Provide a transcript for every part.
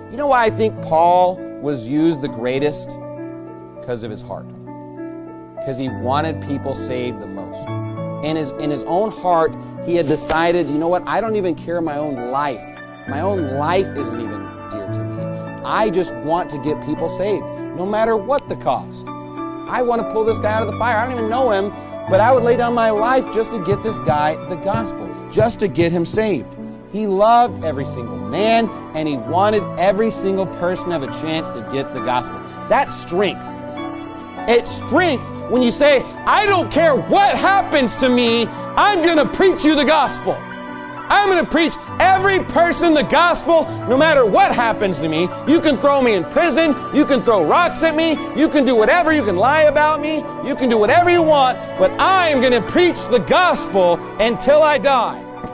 You know why I think Paul was used the greatest? Because of his heart. Because he wanted people saved the most. In his own heart, he had decided, you know what, I don't even care my own life. My own life isn't even dear to me. I just want to get people saved, no matter what the cost. I want to pull this guy out of the fire. I don't even know him, but I would lay down my life just to get this guy the gospel, just to get him saved. He loved every single man, and he wanted every single person to have a chance to get the gospel. That's strength. It's strength when you say, I don't care what happens to me, I'm going to preach you the gospel. I'm going to preach every person the gospel no matter what happens to me. You can throw me in prison. You can throw rocks at me. You can do whatever. You can lie about me. You can do whatever you want. But I am going to preach the gospel until I die.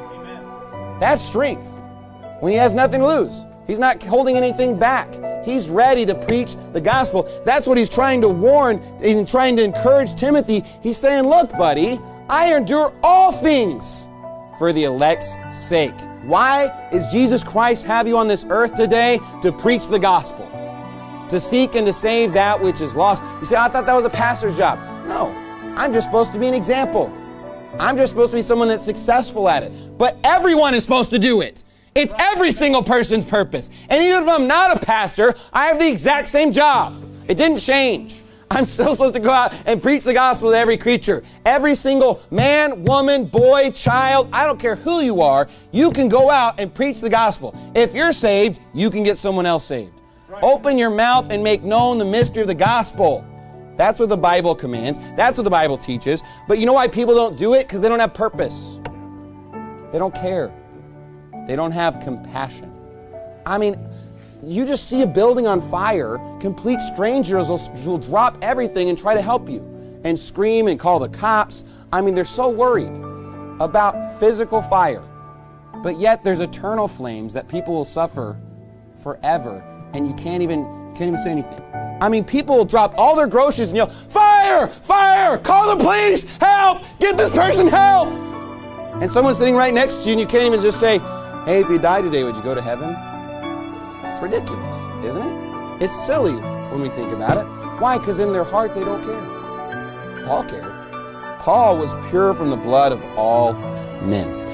Amen. That's strength. When he has nothing to lose. He's not holding anything back. He's ready to preach the gospel. That's what he's trying to warn and trying to encourage Timothy. He's saying, look, buddy, I endure all things for the elect's sake. Why is Jesus Christ have you on this earth today? To preach the gospel. To seek and to save that which is lost. You say, I thought that was a pastor's job. No, I'm just supposed to be an example. I'm just supposed to be someone that's successful at it. But everyone is supposed to do it. It's every single person's purpose. And even if I'm not a pastor, I have the exact same job. It didn't change. I'm still supposed to go out and preach the gospel to every creature. Every single man, woman, boy, child, I don't care who you are, you can go out and preach the gospel. If you're saved, you can get someone else saved. Right. Open your mouth and make known the mystery of the gospel. That's what the Bible commands. That's what the Bible teaches. But you know why people don't do it? Because they don't have purpose. They don't care. They don't have compassion. I mean, you just see a building on fire, complete strangers will drop everything and try to help you and scream and call the cops. I mean, they're so worried about physical fire. But yet there's eternal flames that people will suffer forever, and you can't even say anything. I mean, people will drop all their groceries and yell, fire! Fire! Call the police! Help! Get this person help! And someone's sitting right next to you and you can't even just say, hey, if you die today, would you go to heaven? It's ridiculous, isn't it? It's silly when we think about it. Why? Because in their heart, they don't care. Paul cared. Paul was pure from the blood of all men.